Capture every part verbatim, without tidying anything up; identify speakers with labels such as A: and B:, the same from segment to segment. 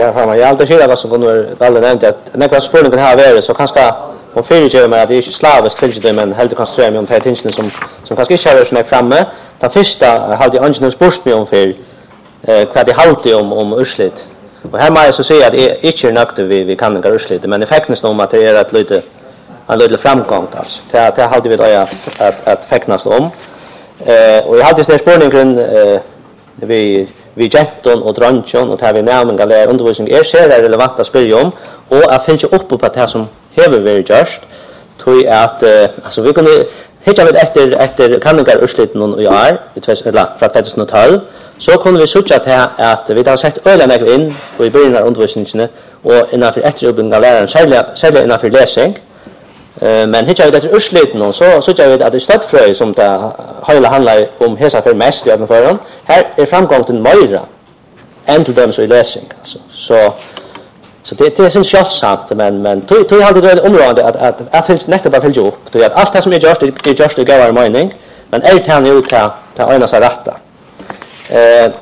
A: Ja, fan, jag alltid skilja vad som kommer alla nämnt att när jag spår någon här värre så kanske hon fyller mig att det är inte slaviskt till det men helt koncentrera mig om det här som som kanske inte är så framme. Den första hade jag inte spurt mig om för eh vad det hållde om om urslit. Och här måste jag så säga att det inte är nökt vi vi kan inte urslit men effekten om att det är ett lite en lite framgång alltså. Det det hade vi då att att att fäknas om. Eh och jag hade snär spårningen eh vi vi genton och dranjon och tar vi närmare galär undervisning är så relevant att spela om och att finna upp på det som hever very just tror jag att alltså vi kunde hitta vid efter efter kanningar ursliten och jag är det eller för att det är tolv så kunde vi söka till att vi har sett ölen in och i början av undervisningen och innanför efterutbildning av läraren särskilt särskilt innanför läsning eh men hitta vid efter ursliten och så så jag vet att det står frö som det hela handlar om hesa för mest i alla fall här är framgången möjra än till dem så i läsning alltså så så det det är sen självsamt men men tog tog hade det område att att att finns nästa bara fylla upp då att allt det som är just är just det går mening men är det nu ta ta ena så rätta eh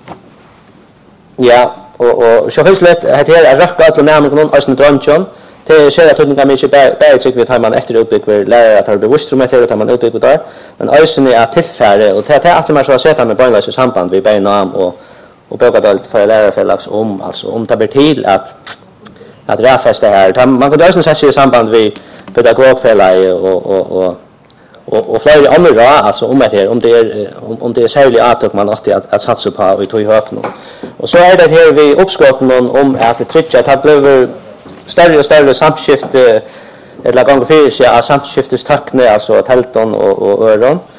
A: ja och och så finns det här är röka att närma någon ösn dranjon det ser att tunga mycket bättre tycker vi tar man efter uppbyggver lärare att ha bevisst om det tar man uppbygger där men ösn är tillfärre och det är att man så sätta med bönlösa samband vi beinam och och bögadalt för lärarfällags om alltså om det blir till att att räfästa här man kan också sätta i samband med pedagogfällag och och och och och flera andra alltså om det här om det är om, om det är särskilt att man måste att, att satsa på och ta i hög nu och så är det här vi uppskåten om att det trycker att det blir större och större samskifte eller gånger för sig att samskiftestackne alltså tälton och och öron